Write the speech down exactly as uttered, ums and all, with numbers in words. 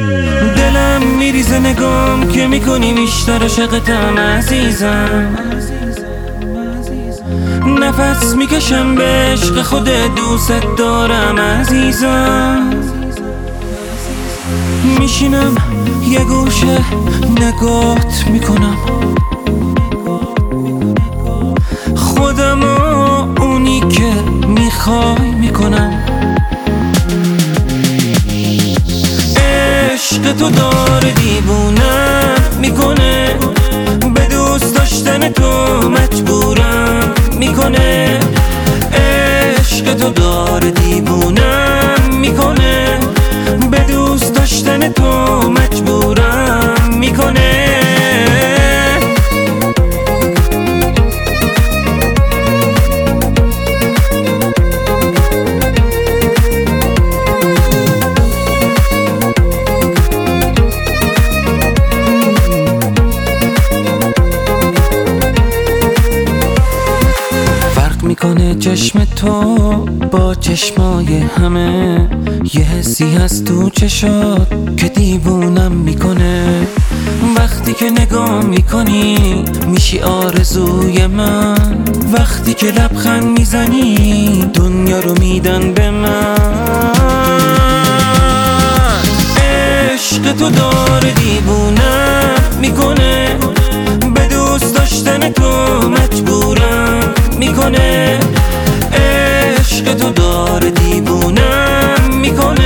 دلم میریزه نگام که میکنی بیشتر عشقتم عزیزم. نفس میکشم به عشق خودت، دوست دارم عزیزم. میشینم یه گوشه نگات میکنم، خودم و اونی که میخوای میکنم. عشق تو داره دیوونم میکنه، به دوست داشتن تو مجبورم میکنه. عشق تو داره دیوونم میکنه، به دوست داشتن تو مجبورم میکنه. میکنه چشم تو با چشمای همه، یه حسی هست تو چشات که دیوونم میکنه. وقتی که نگاه میکنی میشی آرزوی من، وقتی که لبخند میزنی دنیا رو میدن به من. عشق تو داره دیوونم میکنه، به دوست داشتن تو مجبورم میکنه. عشق تو داره دیوونم میکنه،